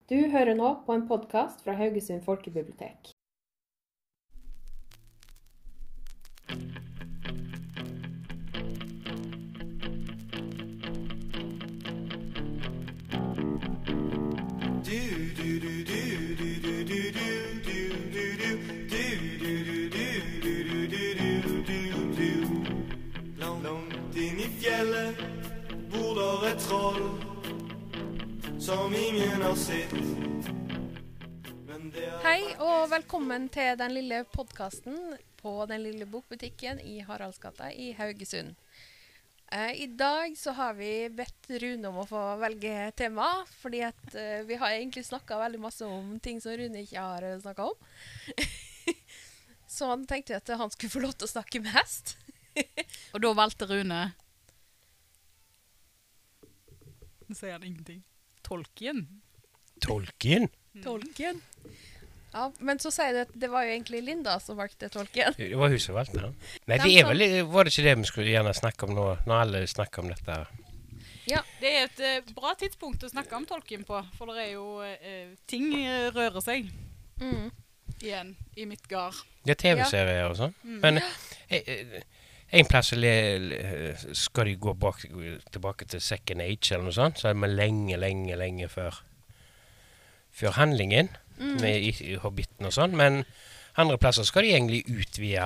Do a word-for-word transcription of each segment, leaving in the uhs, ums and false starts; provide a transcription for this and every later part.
Du hører nå på en podcast fra Haugesund Folkebibliotek. Langt inn i fjellet bor der et troll som ingen har sett. Hei og velkommen til den lille podcasten på den lille bokbutikken i Haraldsgata i Haugesund. Eh, I dag så har vi bedt Rune om å få velge tema, fordi at eh, vi har egentlig snakket veldig masse om ting som Rune ikke har eh, snakket om. Så han tenkte at han skulle få lov til å snakke mest. Og da valgte Rune. Nå sier han ingenting. Tolkien. Tolkien? Tolkien. Ja, men så sier du at det var jo egentlig Linda som valgte Tolkien. Det var hun som valgte den. Nei, Den det er som- vel, var det ikke det vi skulle gjerne snakke om nå, når alle snakker om dette? Ja, Det er et eh, bra tidspunkt å snakke om Tolkien på, for det er jo eh, ting eh, rører seg mm. igjen i mitt gar. Det er tv-serier og sånn. Mm. Men eh, eh, en plass så le, le, skal de gå bak, tilbake til Second Age eller noe sånt, så er det lenge, lenge, lenge før, før handlingen Mm. med i, i Hobbiten og sånn. Men andre plasser skal de egentlig utvide,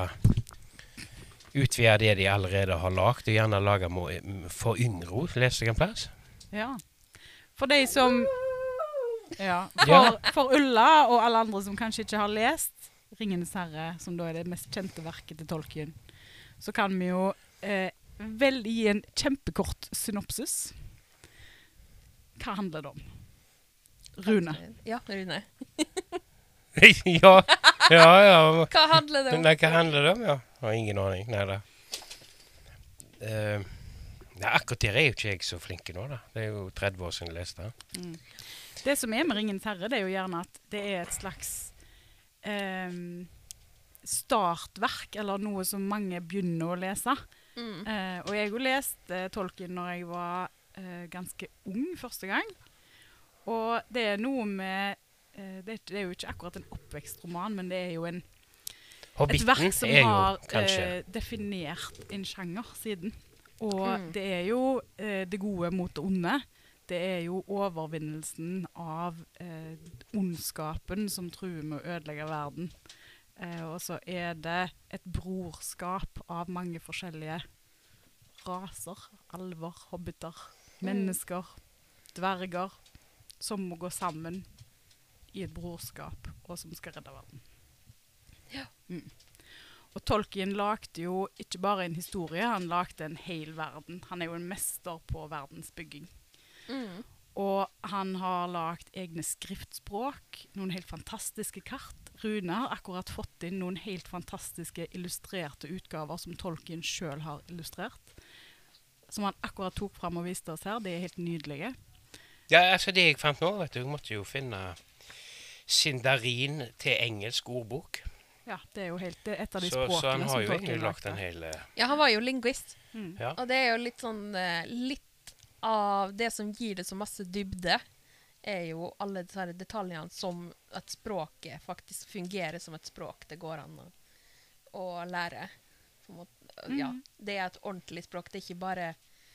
utvide det de allerede har lagt, og gjerne lage mo- for yngre, leste jeg en plass. Ja. For de som ja, for, Ja. for Ulla og alle andre som kanskje ikke har lest Ringenes herre, som da er det mest kjente verket til Tolkien, så kan vi jo eh, vel gi en kjempekort synopsis. Hva handler det om? Rune. Ja, Rune. ja, ja, ja. Hva handler det om? Nei, hva handler det om? Ja, jeg har ingen aning. Nei da. Uh, nei, akkurat der er jo ikke jeg så flink nå, da. Det er jo tretti år siden jeg leste. Mm. Det som er med Ringens herre, det er jo gjerne at det er et slags ehm, startverk, eller noe som mange begynner å lese. Mm. Eh, og jeg har jo lest eh, Tolkien når jeg var eh, ganske ung første gang. Og det er noe med eh, det, er, det er jo ikke akkurat en oppvekstroman, men det er jo en, et Hobbiten verk som er jo har kanskje eh, definert en sjanger siden. Og Mm. det er jo eh, det gode mot det onde. Det er jo overvinnelsen av eh, ondskapen som truer med å ødelegge verden. Eh, og så er det et brorskap av mange forskjellige raser, alver, hobbiter, mennesker, dverger, som må gå sammen i et brorskap, og som skal redde verden. Ja. Mm. Og Tolkien lagde jo ikke bare en historie, han lagde en hel verden. Han er jo en mester på verdensbygging. Mm. Og han har lagt egne skriftspråk, noen helt fantastiske kart. Rune har akkurat fått inn noen helt fantastiske illustrerte utgaver som Tolkien selv har illustrert. Som han akkurat tok frem og viste oss her. Det er helt nydelige. Ja, altså det jeg fant nå, vet du, jeg måtte jo finne Sindarin til engelsk ordbok. Ja, det er jo helt det er et av de Så, språkene så han har som jo Tolkien egentlig lagt lagde. en hel... eh, Ja, han var jo linguist. Mm. Ja. Og det er jo litt sånn, eh, litt av det som gir det så masse dybde, er jo alle disse her detaljene som at språket faktisk fungerer som et språk det går an å, å lære. På en måte. Ja, Mhm. det er et ordentlig språk, det er ikke bare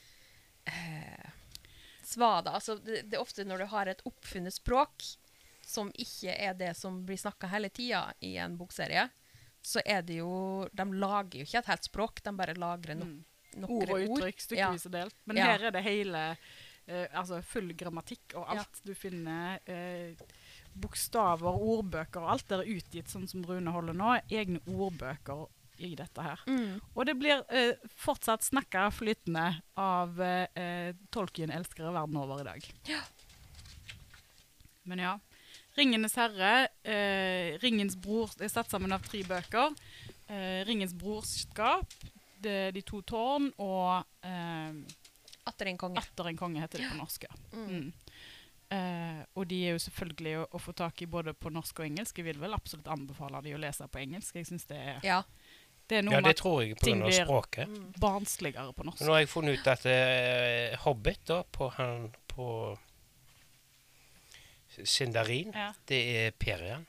eh, svada. Altså, det, det er ofte når du har et oppfunnet språk, som ikke er det som blir snakket hele tiden i en bokserie, så er det jo, de lager jo ikke et helt språk, de bare lagrer no Mm. noen Ord og uttrykk, Ja. stykkevis og delt. Men Ja. her er det hele, eh, altså full grammatikk og alt. Du finner eh, bokstaver, ordbøker og alt er utgitt sånn som Rune holder nå. Egne ordbøker i dette her. Mm. Og det blir eh, fortsatt snakket flytende av eh, eh, Tolkien-elskere verden over i dag. Ja. Men ja, Ringenes herre, eh, Ringens bror, det er satt sammen av tre bøker. Eh, Ringens brorskap, det, De to tårn og eh, Atter en konge. Atter en konge heter det på norsk. Ja. Mm. Mm. Eh, og de er jo selvfølgelig å, å få tak i både på norsk og engelsk. Jeg vil vel absolutt anbefale de å lese på engelsk. Jeg synes det er, Ja. det er noe Ja, det med tror jeg på ting grunn av blir- språket. Mm. barnsligere på norsk. Nå har jeg funnet ut at eh, Hobbit da, på, han, på Sindarin, Ja. det er Perian.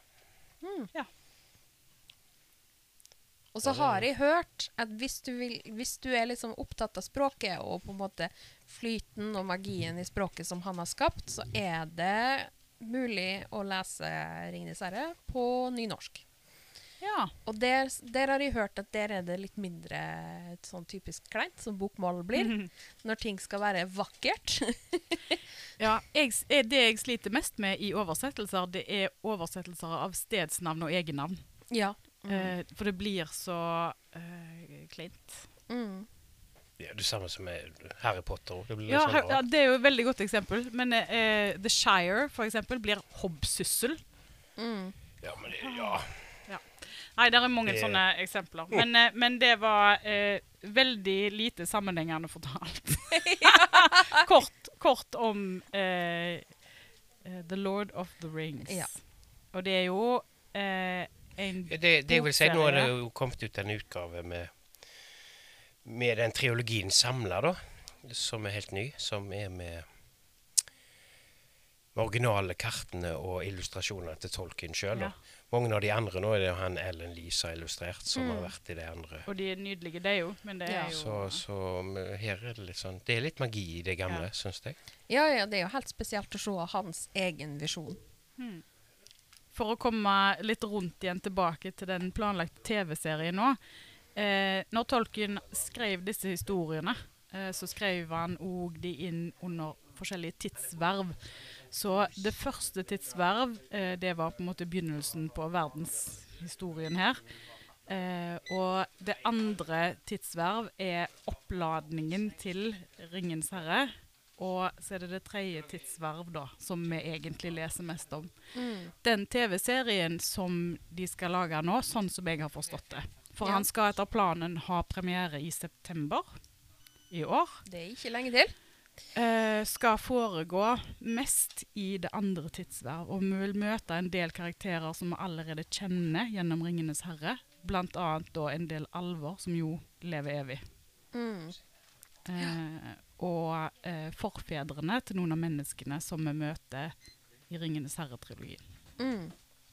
Og så har jeg hørt at hvis du, vil, hvis du er liksom opptatt av språket og på en måte flyten og magien i språket som han har skapt, så er det mulig å lese Ringenes herre på nynorsk. Ja. Og der, der har jeg hørt at der er det litt mindre sånn typisk kleint, som bokmål blir, når ting skal være vakkert. Ja, jeg, s- eh, det jeg sliter mest med i oversettelser, det er oversettelser av stedsnavn og egennavn. Ja. Eh, for det blir så eh, kleint. Mm. Ja, det samme som med Harry Potter. også. Det blir litt Ja, sånn her, ja, rart. det er jo et veldig godt eksempel. Men eh, The Shire, for eksempel, blir Hobbsyssel. Mm. Ja, men det, ja. Nei, det er mange Det- sånne eksempler. Men, eh, men det var eh, veldig lite sammenhengende fortalt. kort, kort om eh, eh, The Lord of the Rings. Ja. Og det er jo eh, en Ja, Det, det jeg vil si, nå er det bokserie. jo kommet ut en utgave med, med den triologien samla, da. Som er helt ny. Som er med, med originale kartene og illustrasjonene til Tolkien sjøl. Ja. Mange av de andre nå er det jo han Ellen Lee som har illustrert, som Mm. har vært i de andre. Og de er nydelige, det er jo. Men det Ja. er jo Så, så men her er det litt sånn Det er litt magi i det gamle, Ja. syns jeg. Ja, ja, det er jo helt spesielt å se hans egen visjon. Hmm. For å komme litt rundt igjen tilbake til den planlagte T V-serien nå. Eh, når Tolkien skrev disse historiene, eh, så skrev han òg de inn under forskjellige tidsverv. Så det første tidsverv, eh, det var på en måte begynnelsen på verdenshistorien her. Eh, og det andre tidsverv er oppladningen til Ringens herre. Og så er det det tredje tidsverv da, som vi egentlig leser mest om. Mm. Den T V-serien som de skal lage nå, sånn som jeg har forstått det. For Ja. han skal etter planen ha premiere i september i år. Det er ikke lenge til. Eh, skal foregå mest i det andre tidsverv, og vi vil møte en del karakterer som vi allerede kjenner gjennom Ringenes herre. Blant annet da en del alver som jo lever evig. Mm. Eh, og eh, forfedrene til noen av menneskene som vi møter i Ringenes herre-trilogien. Mm.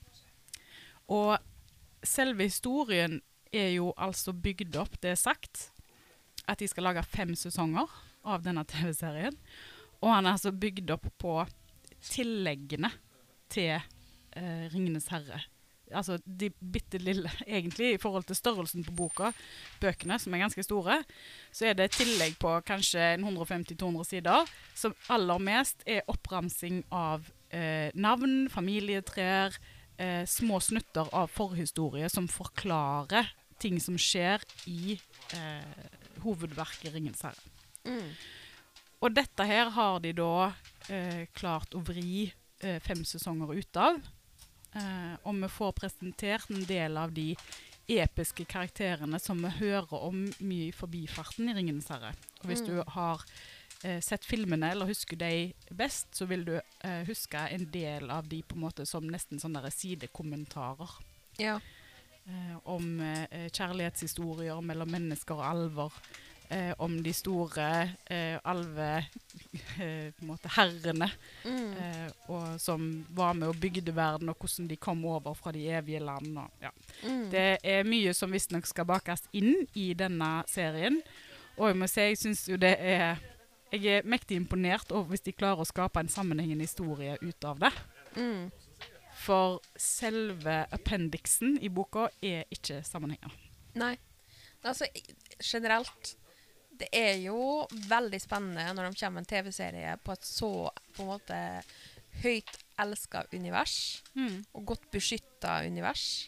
Og selve historien er jo altså bygd opp, det er sagt, at de skal lage fem sesonger av denne T V-serien. Og han er altså bygd opp på tilleggene til eh, Ringenes herre. Altså de bitte lille, egentlig i forhold til størrelsen på boka, bøkene som er ganske store, så er det et tillegg på kanskje hundre femti til to hundre sider, som aller mest er oppramsing av eh, navn, familietrær, eh, små snutter av forhistorie som forklarer ting som skjer i eh, hovedverket Ringens herre. Mm. Og dette her har de da eh, klart å vri eh, fem sesonger ut av. Eh, og vi får presentert en del av de episke karakterene som vi hører om mye i forbifarten i Ringenes herre. Og hvis Mm. du har eh, sett filmene eller husker de best, så vil du eh, huske en del av de på en måte som nesten sånne der sidekommentarer. Ja. Eh, om eh, kjærlighetshistorier mellom mennesker og alver. Eh, om de store eh, alve eh, på en måte herrene Mm. eh, og som var med og bygde verden, og hvordan de kom over fra de evige land. Og, ja. Mm. Det er mye som visstnok skal bakes inn i denne serien. Og jeg må si, jeg synes jo det er Jeg er mektig imponert over hvis de klarer å skape en sammenhengende historie ut av det. Mm. For selve appendixen i boka er ikke sammenhengende. Nei. Altså, i- generelt, det er jo veldig spennende når de kommer med en T V-serie på et så, på en måte, høyt elsket univers, Mm. og godt beskyttet univers.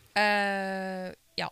Eh, ja.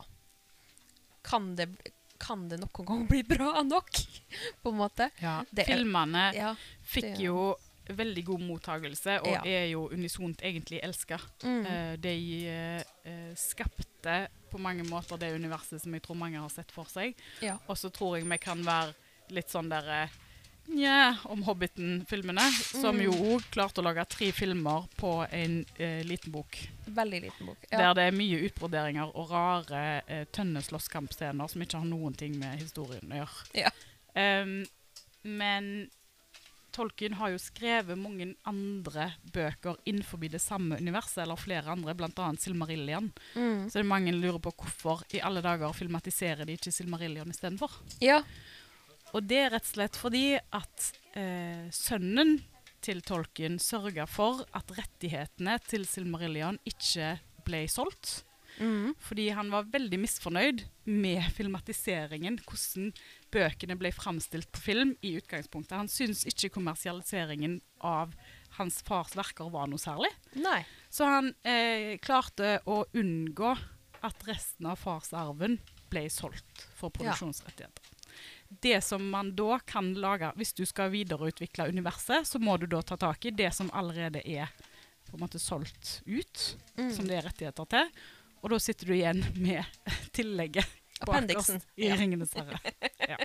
Kan det, kan det noen gang bli bra nok, på en måte? Ja, Det er- filmene Ja. fikk det- jo veldig god mottagelse, og Ja. er jo unisont egentlig elsket. Mm. Eh, de eh, eh, skapte på mange måter det universet som jeg tror mange har sett for seg. Ja. Og så tror jeg vi kan være litt sånn der eh, nja, om Hobbiten-filmene, som Mm. jo også klarte å lage tre filmer på en eh, liten bok. Veldig liten bok. Ja. Der det er mye utbroderinger og rare eh, tønneslåsskampscener som ikke har noen ting med historien å gjøre. Ja. Em, men Tolkien har jo skrevet mange andre bøker innenfor det samme universet, eller flere andre, blant annet Silmarillion. Mm. Så det er mange lurer på hvorfor i alle dager filmatiserer de ikke Silmarillion i stedet for. Ja. Og det er rett og slett fordi at eh, sønnen til Tolkien sørget for at rettighetene til Silmarillion ikke ble solgt. Mm. Fordi han var veldig misfornøyd med filmatiseringen, hvordan bøkene ble fremstilt på film i utgangspunktet. Han synes ikke kommersialiseringen av hans fars verker var noe særlig. Nei. Så han eh, klarte å unngå at resten av farsarven ble solgt for produksjonsrettigheter. Det som man da kan lage, hvis du skal videreutvikle universet, så må du da ta tak i det som allerede er på en måte solgt ut, Mm. som det er rettigheter til. Og da sitter du igjen med tillegget Appendixen. bakerst i Ja. Ringenes herre. Ja.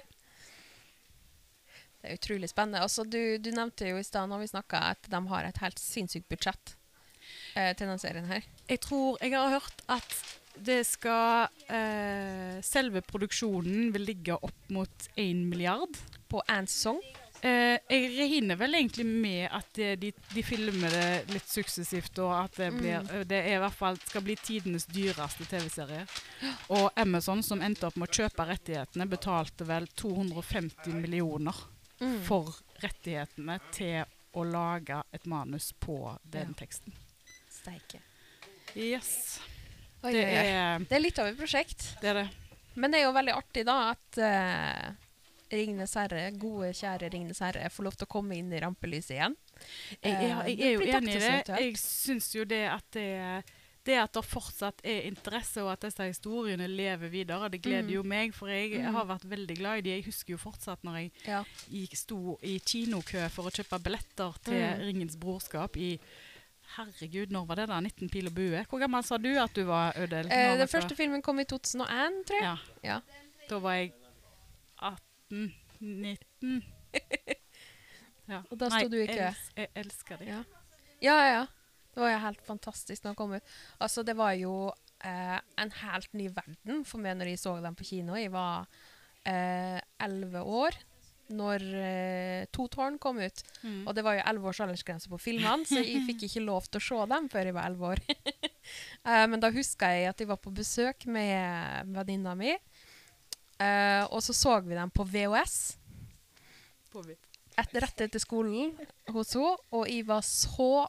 Det er utrolig spennende. Altså, du, du nevnte jo i stedet når vi snakket at de har et helt sinnssykt budsjett eh, til denne serien her. Jeg tror, jeg har hørt at det skal, eh, selve produksjonen vil ligge opp mot en milliard. På en sesong. Eh, jeg regner vel egentlig med at eh, de, de filmer det litt suksessivt, og at det, blir, eh, det er i hvert fall skal bli tidenes dyreste T V-serie. Og Amazon, som endte opp med å kjøpe rettighetene, betalte vel to hundre og femti millioner Mm. for rettighetene til å lage et manus på den Ja. teksten. Steike. Yes. Oi, Det oi, oi. er Det er litt av et prosjekt. det. Er det. Men det er jo veldig artig da at uh, Ringenes herre, gode, kjære Ringenes herre, får lov til å komme inn i rampelyset igjen. Jeg, jeg, Eh, jeg det er jo blir enig i det. dagsaktuelt. Jeg syns jo det at det, det at det fortsatt er interesse, og at disse historiene lever videre, det gleder Mm. jo meg, for jeg Mm. har vært veldig glad i de. Jeg husker jo fortsatt når jeg Ja. gikk, sto i kinokø for å kjøpe billetter til Mm. Ringens brorskap i herregud, når var det da? nitten pil og bue? Hvor gammel sa du at du var, Ødel? Eh, Når den dere- første filmen kom i to tusen og én, tror jeg. Ja. Ja. Da var jeg atten nitten. Ja. Og da sto du i kø. Jeg, els jeg elsker det. Ja. Ja, ja, ja. Det var jo helt fantastisk når den kom ut. Altså, det var jo eh, en helt ny verden for meg når jeg så den på kino. Jeg var eh, elleve år når eh, To tårn kom ut. Mm. Og det var jo elleve års aldersgrense på filmene, så jeg fikk ikke lov til å se dem før jeg var elleve år. eh, men da husker jeg at jeg var på besøk med venninna mi, eh, og så så vi dem på V H S. På vidt. Et, rett etter skolen hos henne, og jeg var så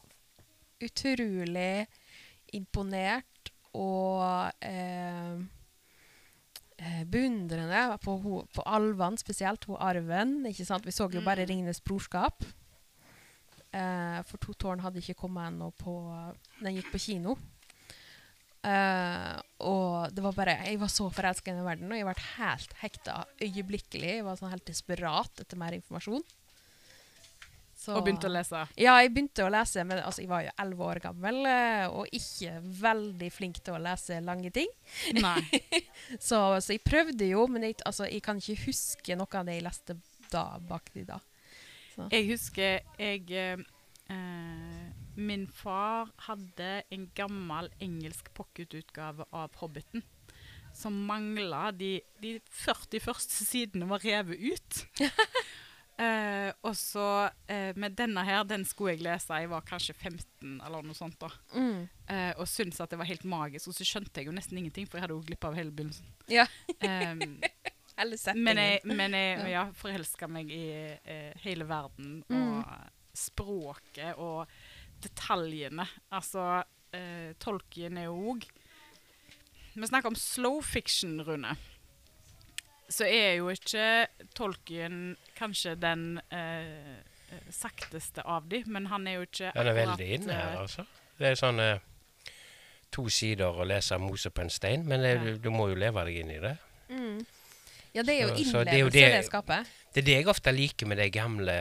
utrolig imponert og eh, eh, beundrende på, ho, på alvene, spesielt hun Arven. Ikke sant? Vi så jo bare Ringenes brorskap. Eh, for To tårn hadde ikke kommet ennå på Den gikk på kino. Eh, og det var bare Jeg var så forelsket i den verden, og jeg ble helt hekta øyeblikkelig. Jeg var sånn helt desperat etter mer informasjon. Så, Og begynte å lese. Ja, jeg begynte å lese, men altså, jeg var jo elleve år gammel, eh, og ikke veldig flink til å lese lange ting. Nei. Så, så jeg prøvde jo, men jeg, altså, jeg kan ikke huske noe av det jeg leste da, bak de da. Jeg husker jeg eh, eh, Min far hadde en gammel engelsk pocketutgave av Hobbiten som manglet de, de førti første sidene var revet ut. Eh, og så eh, med denne her, den skulle jeg lese. Jeg var kanskje femten eller noe sånt da. Mm. Eh, og syntes at det var helt magisk. Og så skjønte jeg jo nesten ingenting, for jeg hadde jo glipp av hele begynnelsen. Ja. Um, Eller settingen. men jeg, men jeg Ja. ja, forelsket meg i eh, hele verden, Mm. og språket, og detaljene. Altså, eh, Tolkien er jo også Vi snakker om slow fiction, Rune. Så er jo ikke Tolkien kanskje den eh, eh, sakteste av de, men han er jo ikke Den er akkurat, veldig inne her, eh, altså. Det er sånn eh, to sider å lese Mose på en stein, men det, Ja. du, du må jo leve deg inn i det. Mm. Ja, det er jo Så- så det er jo innlevelse det- det skapet. Det er det jeg ofte liker med de gamle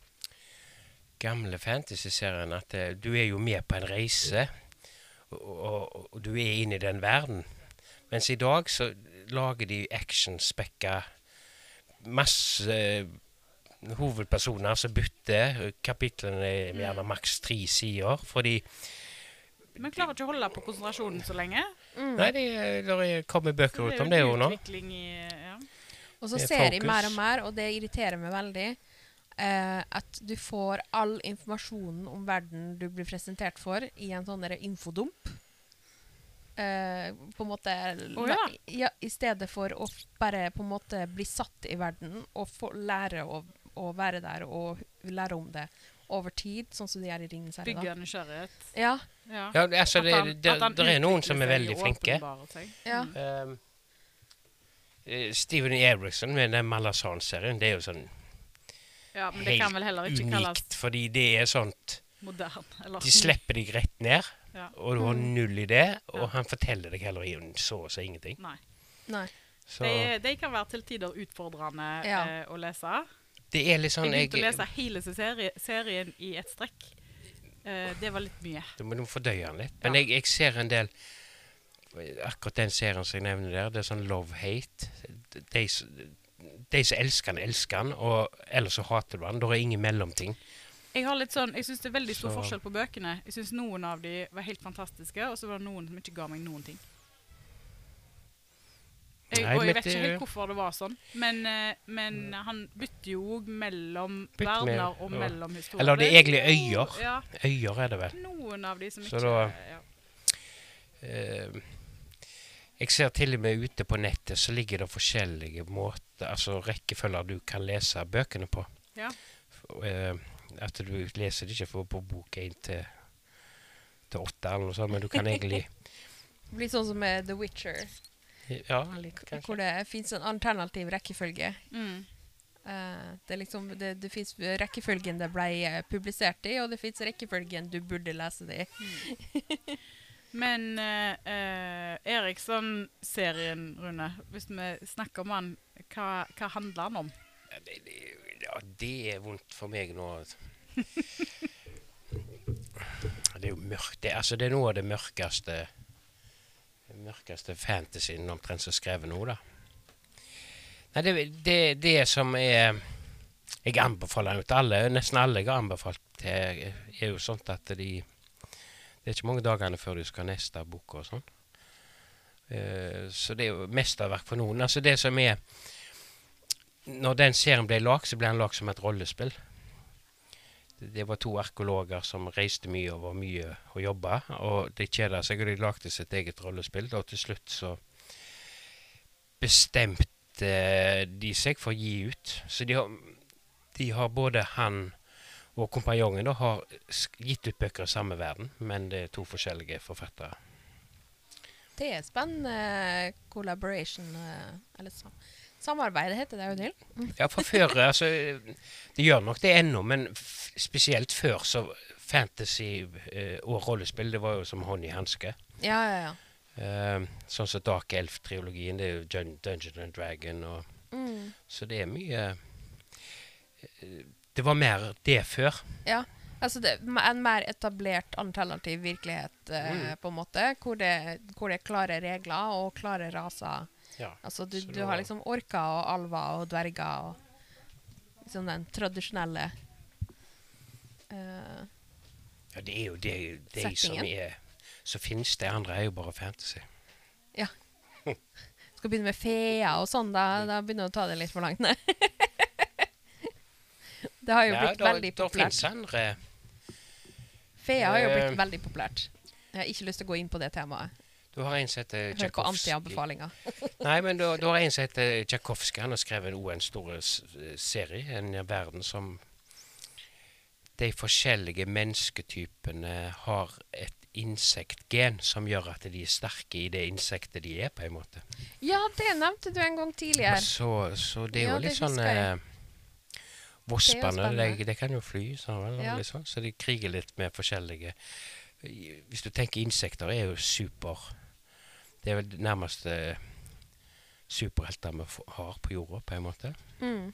gamle fantasy-seriene, at eh, du er jo med på en reise, og, og, og du er inne i den verden. Mens i dag så lager de action-spekka masse eh, hovedpersoner som bytter. Kapitlene er Mm. gjerne maks tre sider, fordi Men klarer ikke å holde på konsentrasjonen så lenge. Mm. Nei, det, der er- kommer bøker Så ut om det jo nå. utvikling i, ja. Og så Det er ser jeg fokus. mer og mer, og det irriterer meg veldig, eh, at du får all informasjonen om verden du blir presentert for i en sånn der infodump. Eh, på en måte Å, ja. ja, i stedet for å f- bare på en måte bli satt i verden og få lære å, å være der og lære om det over tid, sånn som de er i Ringenes herre. Bygge da. nysgjerrighet. Ja, Ja. Ja, altså, At det, han- det, at han det er noen utvikler som er seg veldig og flinke. åpenbarer seg. ja. Um, eh, Steven Erickson med den Malazan-serien, det er jo sånn Ja, men det kan vel heller ikke kalles unikt, fordi det er sånt moderne. Eller De slipper deg rett ned, Ja. og du har null idé, og Ja. han forteller deg heller i så å si ingenting. Nei. Nei. Så De, de kan være til tider utfordrende Ja. eh, å lese. det er litt sånn Jeg begynte å jeg, lese hele serie, serien i ett strekk. Eh, det var litt mye. Du må du må fordøye den litt. Men Ja. jeg, jeg ser en del Akkurat den serien som jeg nevner der, det er sånn love-hate. De, s- de som elsker den, elsker den, og ellers så hater du den. Da er ingen mellomting. Jeg har litt sånn, jeg synes det er veldig stor Så- forskjell på bøkene. Jeg synes noen av de var helt fantastiske, og så var det noen som ikke ga meg noen ting. Jeg, Nei, og men jeg vet det- ikke helt hvorfor det var sånn, men, eh, men han bytter jo også mellom Bytter med- verdener og ja. mellom historier. Eller det er egentlig øyer. Ja, Øyer er det vel. noen av de som Så ikke... da- ja. Eh, jeg ser til og med ute på nettet så ligger det forskjellige måter, altså rekkefølger du kan lese bøkene på. Ja. F- eh, at du leser det ikke for på bok én til, til åtte eller noe sånt, men du kan egentlig Det blir sånn som med The Witcher, Ja, litt kanskje. hvor det finnes en alternativ rekkefølge. Mm. Eh, det, er liksom, det, det finnes rekkefølgen det ble eh, publisert i, og det finnes rekkefølgen du burde lese det i. Men eh, eh, Eriksson-serien, Rune, hvis vi snakker om han, hva, hva handler han om? Ja, det, det, ja, det er vondt for meg nå. Det er jo mørkt. Det, altså, det er noe av det mørkeste det mørkeste fantasyen omtrent som skrevet nå, da. Nei, det, det, det som er Jeg anbefaler jo til alle, nesten alle jeg har anbefalt til, er jo sånt at de det er ikke mange dagene før du skal ha neste bok og sånn. Eh, så det er jo mesterverk for noen. Altså det som er Når den serien ble lagd, så ble den lagd som et rollespill. Det, det var to arkeologer som reiste mye og var mye og jobba, og de kjeda seg, og de lagde sitt eget rollespill. Og til slutt så bestemte de seg for å gi ut. Så de har, de har både han og kompanjongen da har sk- gitt ut bøker i samme verden, men det er to forskjellige forfattere. Det er spennende collaboration, eh, eller sam samarbeid heter det jo til. Ja, for før, altså, det gjør nok det ennå, men f spesielt før så fantasy eh, og rollespill, det var jo som hånd i hanske. Ja, ja, ja. Eh, sånn som Dark Elf-trilogien, det er jo Dun Dungeon and Dragon, og, Mm. så det er mye eh, det var mer det før. Ja, altså det er en mer etablert alternativ virkelighet, eh, Mm. på en måte, hvor det, hvor det er klare regler og klare raser. Ja, Altså du, så du det har var- liksom orker og alver og dverger og liksom den tradisjonelle eh, ja, det er jo det, det som Settingen. er så finnes det andre er jo bare fantasy. Skal begynne med feer og sånn, da, da begynner du å ta det litt for langt ned. Det har jo Ja, blitt da, veldig da populært. finnes andre Feer har jo Eh. blitt veldig populært. Jeg har ikke lyst til å gå inn på det temaet. Du har en som heter Hør på Tchaikovsky. anti-anbefalinger. Nei, men du, du har en som heter Tchaikovsky. Han har skrevet en, en stor s- serie, en verden som de forskjellige mennesketypene har et insektgen som gjør at de er sterke i det insektet de er, på en måte. Ja, det nevnte du en gang tidligere. Og så, så det er Ja, jo det litt sånn husker jeg. eh, Vospene, spennende. de, de kan jo fly, sånn, vel, Ja. litt sånn, så de kriger litt med forskjellige. Hvis du tenker insekter er jo super. Det er vel det nærmeste superhelter vi f- har på jorda, på en måte. Mm.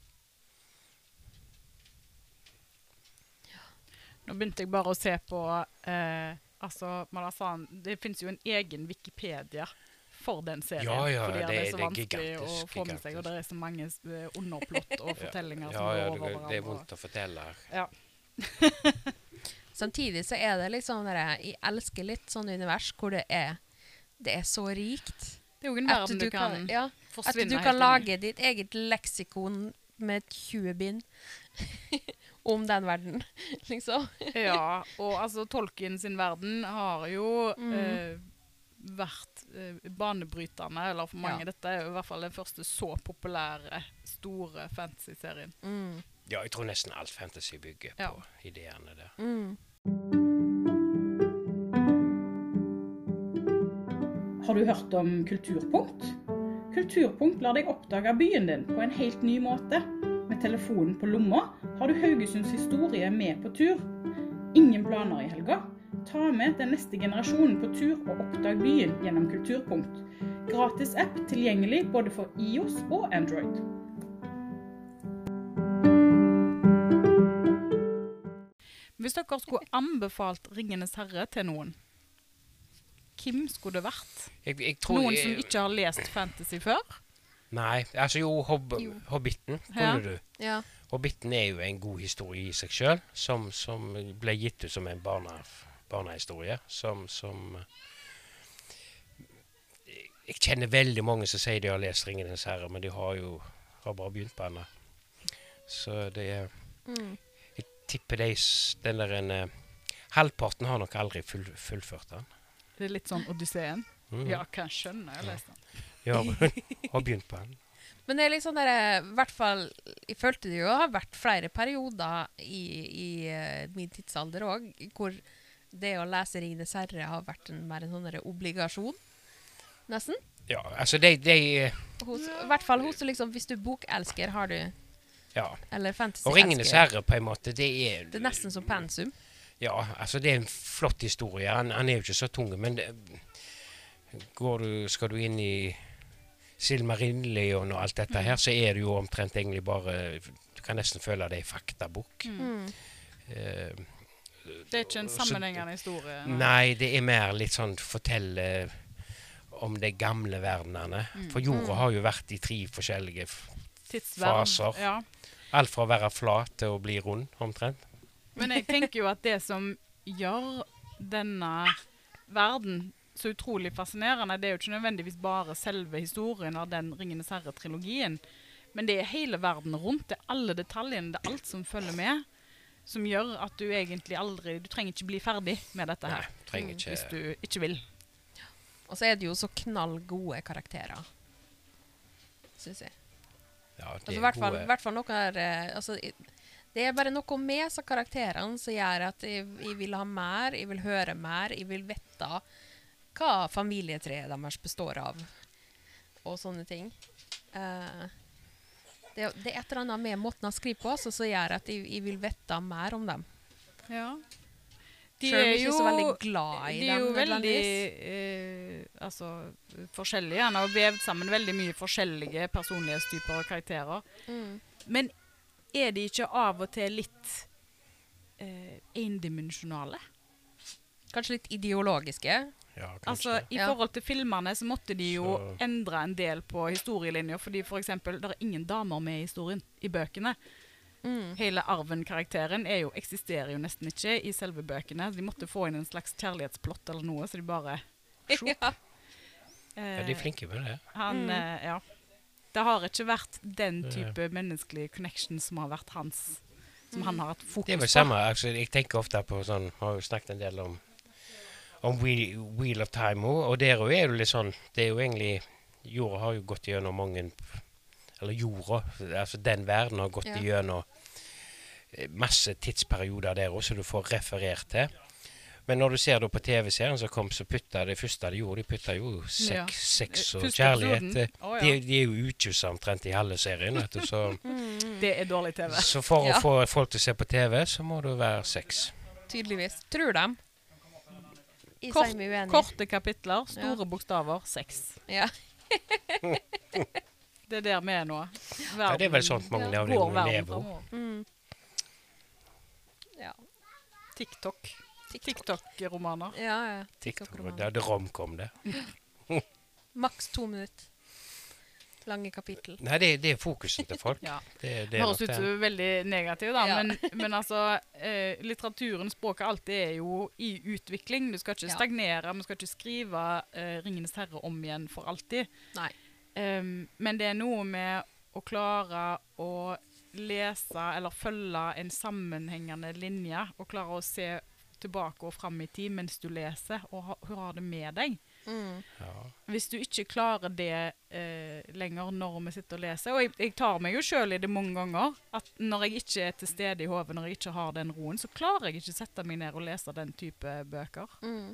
Nå begynte jeg bare å se på, eh, altså, Malazan, det finnes jo en egen Wikipedia for den serien. Ja, ja, fordi det- det er så det er vanskelig å gigantisk, få med seg, og det er så mange eh, underplott og fortellinger som Ja, ja, går det, over det er hverandre. vondt å fortelle. Ja. Samtidig så er det litt sånn der, jeg elsker litt sånn univers hvor det er, det er så rikt. Det er jo en At verden du, kan, ja, at forsvinne du helt kan inn i. lage ditt eget leksikon med tjue bind. om den verden, liksom. Ja, og altså Tolkien sin verden har jo Mm. eh, vært eh, banebryterne, eller for mange. Ja. Dette er jo i hvert fall den første så populære, store fantasy-serien. Mm. Ja, jeg tror nesten alt fantasy bygger på Ja. ideene der. Mm. Har du hørt om Kulturpunkt? Kulturpunkt lar deg oppdage byen din på en helt ny måte. Med telefonen på lomma har du Haugesunds historie med på tur. Ingen planer i helga. Ta med den neste generasjonen på tur og oppdag byen gjennom Kulturpunkt. Gratis app tilgjengelig både for iOS og Android. Hvis dere skulle anbefalt Ringenes herre til noen, hvem skulle det vært? Jeg, jeg tror Noen jeg, som ikke har lest fantasy før? Nei, altså jo, Hob Jo. Hobbiten, kunne Ja. du. Ja. Hobbiten er jo en god historie i seg selv, som, som ble gitt ut som en barna, barnehistorie, som, som jeg kjenner veldig mange som sier de har lest Ringenes herre, men de har jo har bare begynt på henne. Så det er, Mm. jeg tipper de, s- den der en, eh, halvparten har nok aldri full, fullført den. Det er litt sånn Odysseen. Mhm. Ja, kan jeg skjønne. Jeg leste den. Ja, men har begynt på den. Men det er litt sånn der, i hvert fall, jeg følte det jo har vært flere perioder i, i eh, min tidsalder også, hvor det å lese Ringenes herre har vært en, mer en sånn der obligasjon, nesten. Ja, altså de, de eh, Hos, I hvert fall hos liksom, hvis du bokelsker har du, ja. eller Og fantasy-elsker. Ringenes herre på en måte, det er... Det er nesten som pensum. Ja, altså det er en flott historie. Han, han er jo ikke så tung, men det, går du, skal du inn i Silmarillion og alt dette her, så er det jo omtrent egentlig bare, du kan nesten føle det er faktabok. Mm. Eh, Det er ikke en Så- sammenhengende historie. nei, det er mer litt sånn fortelle om de gamle verdenene. For jorda har jo vært i tre forskjellige f- Tidsverden. faser. Ja. Alt fra å være flat til å bli rund, omtrent. Men jeg tenker jo at det som gjør denne verden så utrolig fascinerende, det er jo ikke nødvendigvis bare selve historien av den Ringenes herre-trilogien, men det er hele verden rundt, det er alle detaljene, det er alt som følger med, som gjør at du egentlig aldri, du trenger ikke bli ferdig med dette her, Nei, trenger ikke... hvis du ikke vil. Og så er det jo så knall gode karakterer, synes jeg. Ja, det Altså, i er hvert fall, gode- hvert fall noe er, eh, altså, i- det er bare noe med så karakterene som gjør at jeg, jeg vil ha mer, jeg vil høre mer, jeg vil vite hva familietreet deres består av, og sånne ting. Eh, det, det er et eller annet med måten å skrive på også, som gjør at jeg, jeg vil vite mer om dem. Ja. De Selv om er jeg ikke jo, er så veldig glad i de dem. er jo veldig nødvendigvis. eh, altså, forskjellige. Han har vevd sammen veldig mye forskjellige personlighetstyper og karakterer. Mm. Men er de ikke av og til litt eh, endimensjonale? Kanskje litt ideologiske. Ja, kanskje Altså, det. I Ja. forhold til filmene så måtte de jo Så- endre en del på historielinjer, fordi for eksempel, det er ingen damer med i historien i bøkene. Mm. Hele Arven-karakteren er jo, eksisterer jo nesten ikke i selve bøkene. De måtte få inn en slags kjærlighetsplott eller noe, så de bare... Ja. Ja, de er flinke med det. Han, Mm. eh, ja. Det har ikke vært den Det- type menneskelige connection som har vært hans, som han har hatt fokus Det er vel på. samme, altså, jeg tenker ofte på sånn, har jo snakket en del om, om Wheel, Wheel of Time også, og der er det litt sånn, det er jo egentlig, jorda har jo gått gjennom mange, eller jorda, altså den verden har gått Ja. gjennom eh, masse tidsperioder der også, du får referert til. Men når du ser da på T V-serien som kom, så putta det første de gjorde, de putta jo sex, Ja. sex og Første kjærlighet. episoden. Å, De, ja. de er jo utjussa omtrent i halve serien, vet du, så, Det er dårlig T V. så for Ja. å få folk til å se på T V, så må det være sex. Tydeligvis. Tror dem. Jeg Kort- sier meg uenig. Korte kapitler, store Ja. bokstaver, sex. Ja. Det er der vi er nå. Ja, det er vel sånt mange ja, av går de verden lever. fremover. Mm. Ja. TikTok. TikTok-romaner. Ja, ja. TikTok, TikTok-roman. da det romkom det. Maks to minutter. Lange kapittel. Nei, det, det er fokusen til folk. Ja. Det, det Det er høres nok ut det. som veldig negativ, da, Ja. men, men altså eh, litteraturen, språket, alt det er jo i utvikling. Du skal ikke Ja. stagnere, vi skal ikke skrive eh, 'Ringenes herre' om igjen for alltid. Nei. Um, men det er noe med å klare å lese eller følge en sammenhengende linje og klare å se tilbake og frem i tid mens du leser, og ha, hun har det med deg. Mm. Ja. Hvis du ikke klarer det eh, lenger når vi sitter og leser, og jeg, jeg tar meg jo selv i det mange ganger, at når jeg ikke er til stede i hodet, når jeg ikke har den roen, så klarer jeg ikke sette meg ned og lese den type bøker. Mm.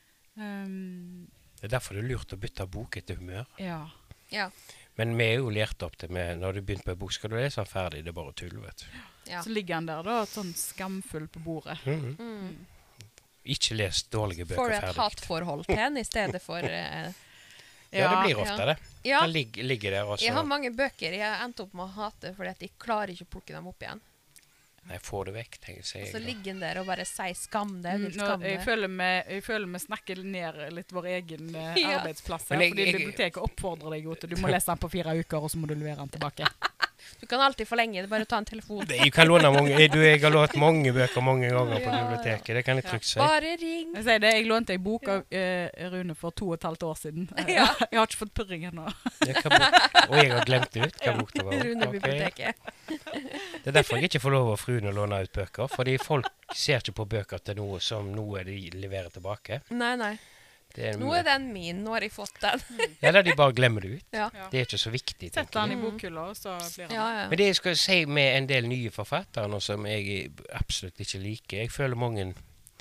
Um, Det er derfor det er lurt å bytte bok etter humør. ja. Ja. Men vi er jo lært opp til med, når du begynner på en bok, skal du lese den ferdig, det er bare tull, vet du. Ja. Så ligger han der da, sånn skamfull på bordet. Mhm. Mm. Ikke les dårlige Får du bøker et ferdig. hatforhold til den i stedet for eh, Ja, det blir ofte Ja. det. Ja, Den ligger, ligger der, og jeg har så mange bøker jeg endte opp med å hate fordi at jeg klarer ikke å plukke dem opp igjen. Nei, få det vekk, tenker jeg. Og så da. ligger den der og bare sier skam det, Mm, vil nå, skam jeg, det. føler vi, jeg føler vi snakker ned litt vår egen eh, Ja. arbeidsplass. Men her, jeg- fordi jeg- biblioteket oppfordrer deg jo til, du må lese den på fire uker, og så må du levere den tilbake. Du kan alltid forlenge det, bare ta en telefon. Det- Jeg kan låne mange, du, jeg har lånt mange bøker mange ganger på Ja, biblioteket, det kan jeg trygt si. Bare ring! Jeg sier det, jeg lånte en bok av eh, Rune for to og et halvt år siden. Ja. Jeg har ikke fått purring ennå. Ja, hva bok- og jeg har glemt det ut hva bok det var. Rune Ok. biblioteket. Det er derfor jeg ikke får lov av fruen å låne ut bøker, fordi folk ser ikke på bøker til noe som noe de leverer tilbake. Nei, nei. Det er, Nå er den min, nå har jeg fått den. Ja, da de bare glemmer det ut. Ja, Ja. Det er ikke så viktig, Sett tenker den jeg. i bokhylla, og så blir den. ja. ja. Men det jeg skal si med en del nye forfattere nå som jeg absolutt ikke liker, jeg føler mange,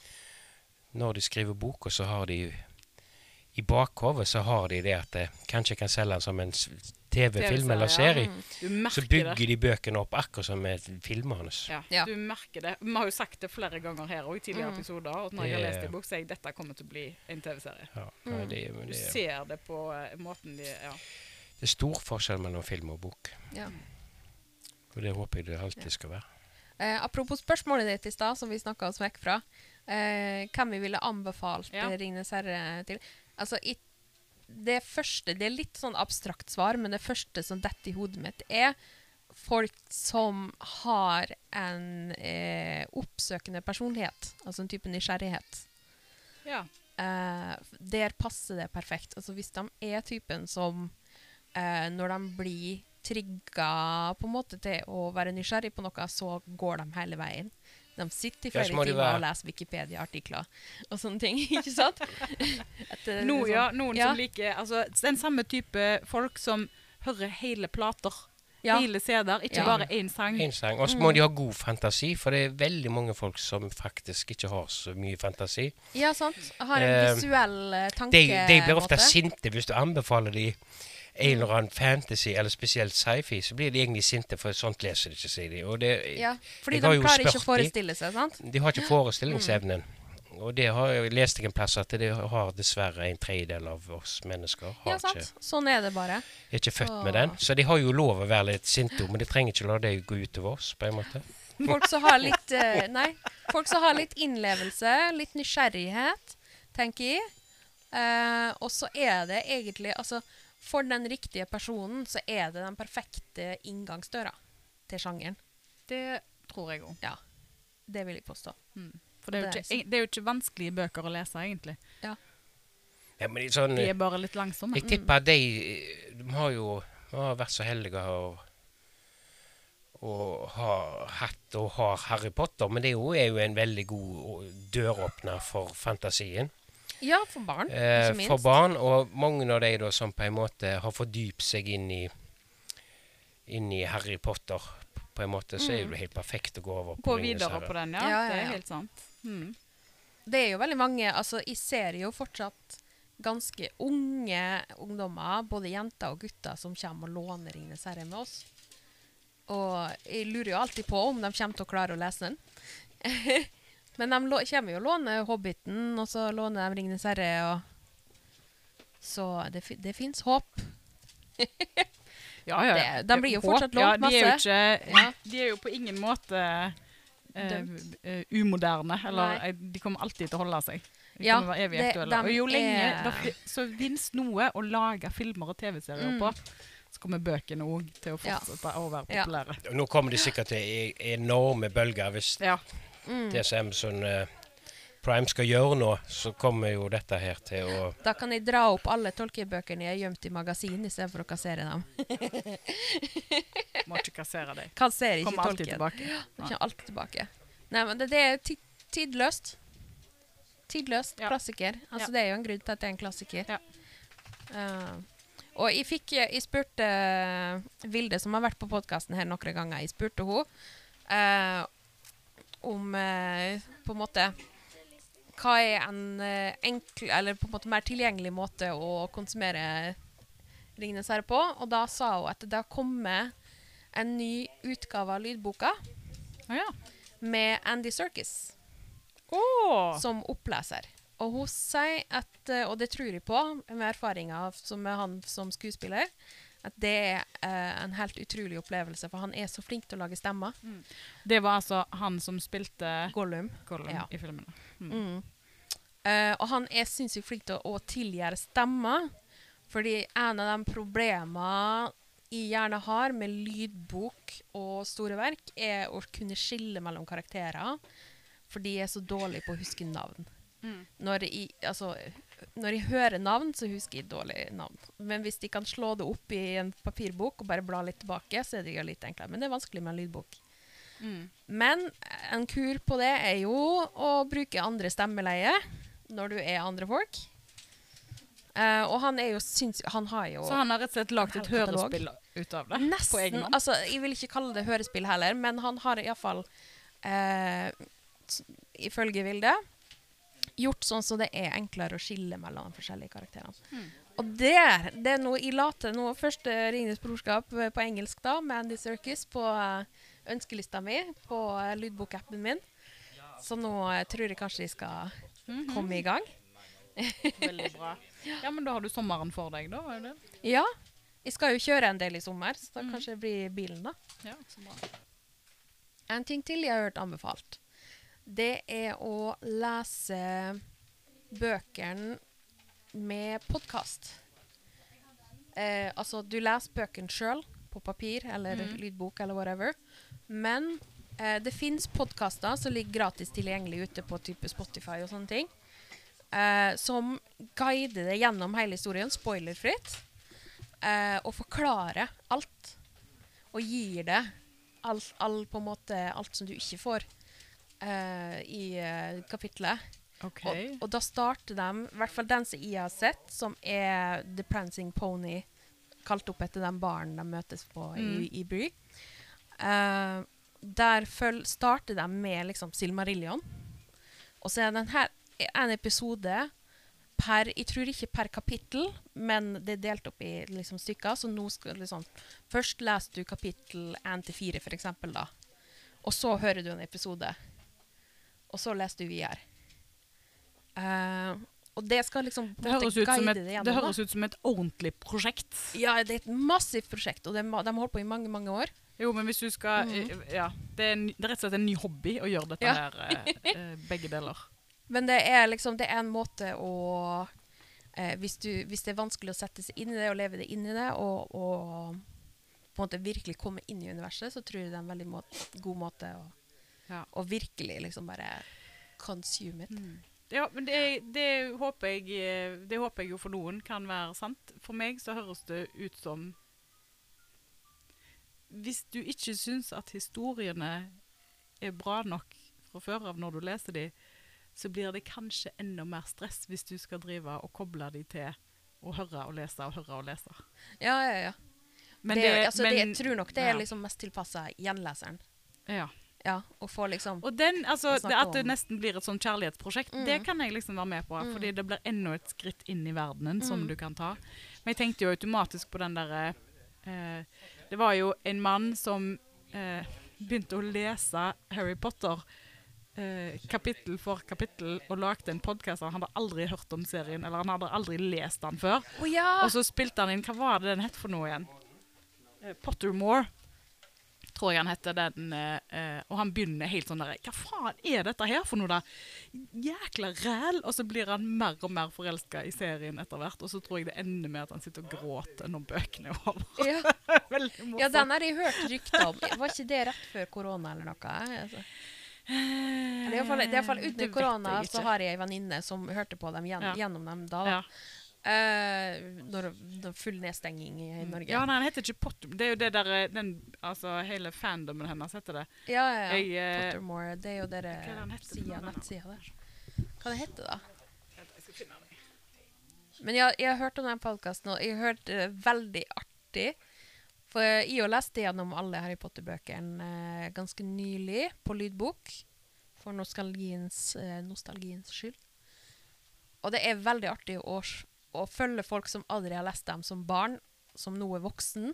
når de skriver boker, så har de, i bakhovet så har de det at det kanskje kan selge den som en s- tv-film eller T V-serie, serie. Mm. Du Så merker bygger det. de bøkene opp akkurat som med filmer hans. Ja, Ja. du merker det. Vi har jo sagt det flere ganger her og i tidligere Mm. episoder, og når jeg har Det- lest en bok, så er jeg dette kommer til å bli en T V-serie. Ja, Mm. ja, det, men Du det, ser det på eh, måten de, ja. det er stor forskjell mellom film og bok. Ja. Og det håper jeg det alltid skal være. Eh, apropos spørsmålet ditt i stad, som vi snakka oss vekk fra. Eh, hvem vi ville anbefalt Ja. ja. Ringenes herre til. Altså, i, det første, det er litt sånn abstrakt svar, men det første som detter i hodet mitt, er folk som har en eh, oppsøkende personlighet. Altså en type nysgjerrighet. Ja. Eh, der passer det perfekt. Altså hvis de er typen som eh, når de blir trigga på en måte til å være nysgjerrig på noe, så går de hele veien. De sitter i Ja, så flere må de timer være- og leser Wikipedia-artikler og sånne ting, ikke sant? At, eh, No, liksom- ja, noen Ja. som liker altså, den samme type folk som hører hele plater, Ja. hele C D-er, ikke Ja. bare én sang. En sang. Og så må de ha god fantasi, for det er veldig mange folk som faktisk ikke har så mye fantasi. Ja, sant. Har en Eh, visuell eh, De, de blir ofte tankemåte. sinte hvis du anbefaler de en eller annen fantasy, eller spesielt sci-fi, så blir de egentlig sinte, for sånt leser de ikke, sier de. Og det, Ja, fordi jeg de har jo klarer ikke å spurt de. forestille seg, sant? de har ikke forestillingsevnen. Og det har jeg lest jeg en plass at det har dessverre en tredjedel av oss mennesker. Har Ja, sant. ikke, Sånn er det bare. er ikke født Åh. med den. Så de har jo lov å være litt sinte, men de trenger ikke la det gå utover oss, på en måte. Folk som har litt eh, Nei. Folk som har litt innlevelse, litt nysgjerrighet, tenker jeg. Eh, og så er det egentlig Altså, for den riktige personen så er det den perfekte inngangsdøra til sjangeren. Det tror jeg òg. Det vil jeg påstå. For det er, jo Det er ikke, det er jo ikke vanskelige bøker å lese, egentlig. Ja, men de sånn, De er bare litt langsomme. jeg tipper at de, de har jo de har vært så heldige å, å ha hatt og har Harry Potter, men det er jo, er jo en veldig god døråpner for fantasien. Ja, for barn, Eh, ikke minst. for barn, og mange av de da som på en måte har fordypt seg inn i, inn i Harry Potter, på en måte, så er jo det helt perfekt å gå over på, Gå Ringenes videre herre. på den, ja. Ja, ja, Det ja. er helt sant. Mm. Det er jo veldig mange Altså, jeg ser jo fortsatt ganske unge ungdommer, både jenter og gutter, som kommer og låner Ringenes herre med oss. Og jeg lurer jo alltid på om de kommer til å klare å lese den. Men de lå- kommer jo og låner Hobbiten, og så låner de Ringenes herre, og så det, fi- det fins håp. Ja, ja. Det- de blir jo Håp, fortsatt ja, lånt de er jo masse. ikke, Ja. De er jo på ingen måte eh, Dømt. eh, umoderne, eller Nei. eh, de kommer alltid til å holde seg. De Ja, kommer være evig det- aktuelle. de Og jo lenge er- det fi- så finnes noe å lage filmer og T V-serier Mm. på, så kommer bøkene òg til å Ja. fortsette å være Ja. populære. Nå kommer de sikkert til e- enorme bølger hvis Ja. Mm. det som er sånn eh, Prime skal gjøre nå, så kommer jo dette her til å... Da kan jeg dra opp alle tolkebøkene jeg har gjemt i magasin, i stedet for å kassere dem. Må ikke kassere deg. Kasserer ikke Kommer alltid tolken. tilbake. Ja. Kommer alltid tilbake. Nei, men det, det er ti tidløst. Tidløst Ja. klassiker. Altså, Ja. det er jo en grunn til at det er en klassiker. Ja. Uh, og jeg fikk, jeg spurte uh, Vilde, som har vært på podcasten her noen ganger, jeg spurte hun uh, om uh, på en måte hva er en uh, enkel, eller på en måte mer tilgjengelig måte å konsumere Ringenes herre på, og da sa hun at det har kommet en ny utgave av lydboka Å ja. med Andy Serkis Åh! som oppleser. Og hun sier at, uh, og det tror jeg på, med erfaringer som med han som skuespiller, at det er uh, en helt utrolig opplevelse, for han er så flink til å lage stemmer. Det var altså han som spilte Gollum. Gollum Ja. i filmene. Mm. Mm. Uh, og han er sinnssykt flink til å, å tilgjøre stemmer, fordi en av de problemene jeg gjerne har med lydbok og store verk, er å kunne skille mellom karakterer, fordi jeg er så dårlig på å huske navn. Mm. Når jeg, altså, når jeg hører navn, så husker jeg dårlig navn. Men hvis de kan slå det opp i en papirbok og bare bla litt tilbake, så er det jo litt enklere. Men det er vanskelig med en lydbok. Mm. Men en kur på det er jo å bruke andre stemmeleie når du er andre folk. Eh, og han er jo syns, han har jo Så han har rett og slett lagt et En hel katalog. hørespill ut av det? På egen nesten, hånd? altså jeg vil ikke kalle det hørespill heller, men han har i hvert fall eh, s- ifølge Vilde gjort sånn så det er enklere å skille mellom de forskjellige karakterene. Mm. Og der, det er noe i late nå, første Ringenes brorskap eh, på engelsk da, med Andy Serkis på eh, ønskelista mi, på eh, lydbokappen min. Så nå eh, tror jeg kanskje jeg skal Mhm. komme i gang. Veldig bra. Ja, men da har du sommeren for deg, da? Er det? Ja, jeg skal jo kjøre en del i sommer, så da Mhm. kanskje det blir bilen da. Ja, så bra. En ting til jeg har hørt anbefalt, det er å lese bøkene med podcast. Eh, altså, du leser bøkene selv på papir, eller Mhm. lydbok, eller whatever. Men eh, det finnes podcaster som ligger gratis tilgjengelig ute på type Spotify og sånne ting, eh, som guider det gjennom hele historien, spoilerfritt, eh, og forklarer alt, og gir det alt, all, på en måte, alt som du ikke får eh, i uh, kapitlet. Ok. Og, og da starter de, i hvert fall den som jeg har sett, som er The Prancing Pony, kalt opp etter den baren de møtes på Mm. i, i Bry. Eh, der føl, starter de med liksom Silmarillion. Og så er den her en episode per, jeg tror ikke per kapittel, men det er delt opp i liksom stykker, så nå skal liksom, først leser du kapittel én til fire for eksempel da, og så hører du en episode, og så leser du videre. Uh, og det skal liksom på Det en måte høres, ut som guide et, det gjennom, det da. høres ut som et ordentlig prosjekt. Ja, det er et massivt prosjekt, og det, ma- de har holdt på i mange, mange år. Jo, men hvis du skal Mhm. eh, Ja, det er, en, det er rett og slett en ny hobby å gjøre dette Ja. her. Eh, eh, begge deler. Men det er liksom, det er en måte å eh, hvis, du, hvis det er vanskelig å sette seg inn i det og leve det inn i det, og, og på en måte virkelig komme inn i universet, så tror jeg det er en veldig må god måte å, Ja. å virkelig liksom bare consume it. Ja, men det, det, håper jeg, eh, det håper jeg jo for noen kan være sant. For meg så høres det ut som hvis du ikke syns at historiene er bra nok fra før av når du leser de, så blir det kanskje enda mer stress hvis du skal drive og koble de til å høre og lese og høre og lese. Ja, ja, ja. Men det, altså, det, men- jeg tror nok det er ja. liksom mest tilpasset gjenleseren. Ja. Ja, å få liksom... Og den, altså, Å snakke det at det om. nesten blir et sånn kjærlighetsprosjekt, Mm. det kan jeg liksom være med på, Mm. fordi det blir enda et skritt inn i verdenen som Mm. du kan ta. Men jeg tenkte jo automatisk på den der, eh, det var jo en mann som eh, begynte å lese Harry Potter eh, kapittel for kapittel, og lagde en podcast. Han hadde aldri hørt om serien, eller han hadde aldri lest den før. Å ja! Og så spilte han inn, hva var det den hette for noe igjen? Eh, Pottermore, tror jeg han hette den. Eh, eh, og han begynner helt sånn der, hva faen er dette her for noe da? Jækla ræl! Og så blir han mer og mer forelsket i serien etter hvert, og så tror jeg det ender med at han sitter og gråter når bøkene er over. Ja. Veldig morsomt. Ja, den har jeg hørt rykter om. Var ikke det rett før korona eller noe? eh? Altså. Det er i hvert fall, det er i hvert fall Det under vet korona, jeg så ikke. har jeg en venninne som hørte på dem gjen, Ja. gjennom dem da. da. Ja. Eh, når det var full nedstenging i Norge. Ja, nei, han heter ikke Potter... Det er jo det der, eh, den, altså hele fandomen hennes heter det. ja, ja. ja. Jeg, eh, Pottermore, det er jo dere hva er det han heter for sida, noe? nettsida der. Hva det heter da? Jeg skal finne den. Men jeg, jeg har hørt om den podcasten, og jeg har hørt det veldig artig. For jeg har lest gjennom alle Harry Potter-bøkene eh, ganske nylig på lydbok, for nostalgiens, eh, nostalgiens skyld. Og det er veldig artig å, s- å følge folk som aldri har lest dem som barn, som nå er voksen,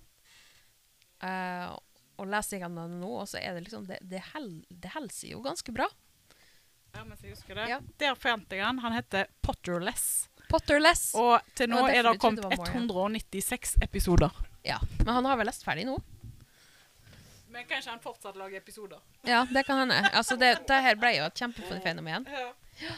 eh, og lese gjennom det nå, og så er det liksom, det, det, hel, det helser jo ganske bra. Ja, mens jeg husker det. Ja. Der fant jeg han. Han heter Potterless. Potterless. Og til nå Det var er derfor det du trodde kommet det var more, ja. ett hundre nittiseks episoder. Ja, men han har vel lest ferdig nå? Men kanskje han fortsatt lager episoder. Ja, det kan hende. Altså, det, det her ble jo et kjempefenomen. Ja.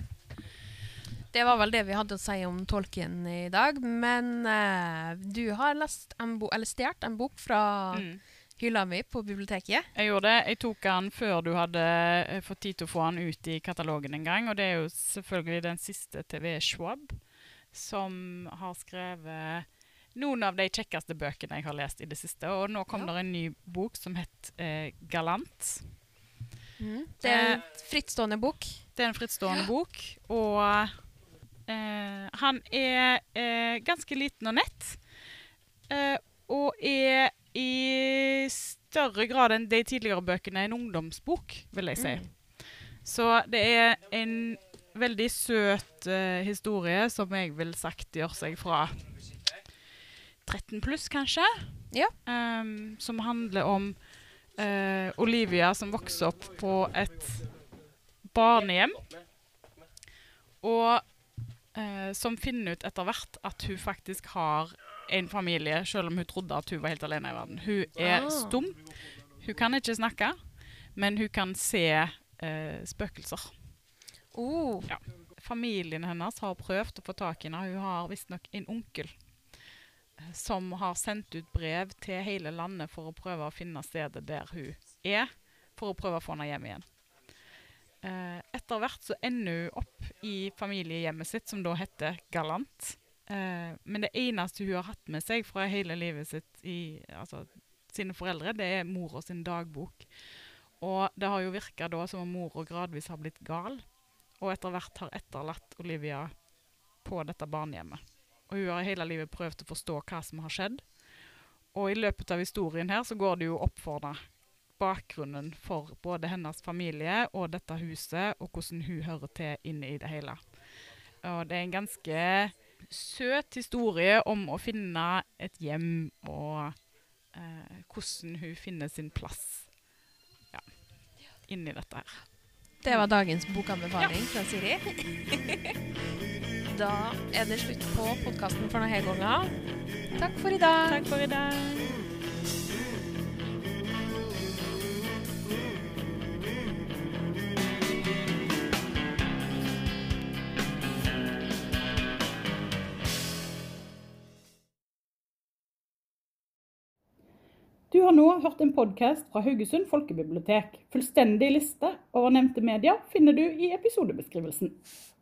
Det var vel det vi hadde å si om Tolkien i dag, men eh, du har lest en bo eller stjert en bok fra Mm. hylla mi på biblioteket. Jeg gjorde det. Jeg tok han før du hadde eh, fått tid til å få han ut i katalogen en gang, og det er jo selvfølgelig den siste T V Schwab, som har skrevet noen av de kjekkeste bøkene jeg har lest i det siste, og nå kom Ja. det en ny bok som het eh, Galant. Det er en frittstående bok. Det er en frittstående bok, og eh, han er eh, ganske liten og nett, eh, og er i større grad enn de tidligere bøkene en ungdomsbok, vil jeg si. Så det er en veldig søt eh, historie som jeg vil sagt gjør seg fra tretten pluss, kanskje. Ja. Ehm, som handler om eh, Olivia som vokser opp på et barnehjem. Og eh, som finner ut etter hvert at hun faktisk har en familie, selv om hun trodde at hun var helt alene i verden. Hun er Ah. stum. Hun kan ikke snakke, men hun kan se eh, spøkelser. Oh. Ja. Familien hennes har prøvd å få tak i henne. Hun har visstnok en onkel eh, som har sendt ut brev til hele landet for å prøve å finne stedet der hun er, for å prøve å få henne hjem igjen. Eh, etter hvert så ender hun opp i familiehjemmet sitt, som da heter Galant. Eh, men det eneste hun har hatt med seg fra hele livet sitt i altså, sine foreldre, det er mor og sin dagbok. Og det har jo virket da som om mor gradvis har blitt gal, og etter hvert har etterlatt Olivia på dette barnehjemmet. Og hun har hele livet prøvd å forstå hva som har skjedd. Og i løpet av historien her så går det jo opp for deg bakgrunnen for både hennes familie og dette huset, og hvordan hun hører til inne i det hele. Og det er en ganske søt historie om å finne et hjem, og eh, hvordan hun finner sin plass ja, inni dette her. Det var dagens bokanbefaling fra Siri. Da er det slutt på podcasten for denne gangen. Takk for i dag. Takk for i dag. Du har nå hørt en podcast fra Haugesund Folkebibliotek. Fullstendig liste over nevnte medier finner du i episodebeskrivelsen.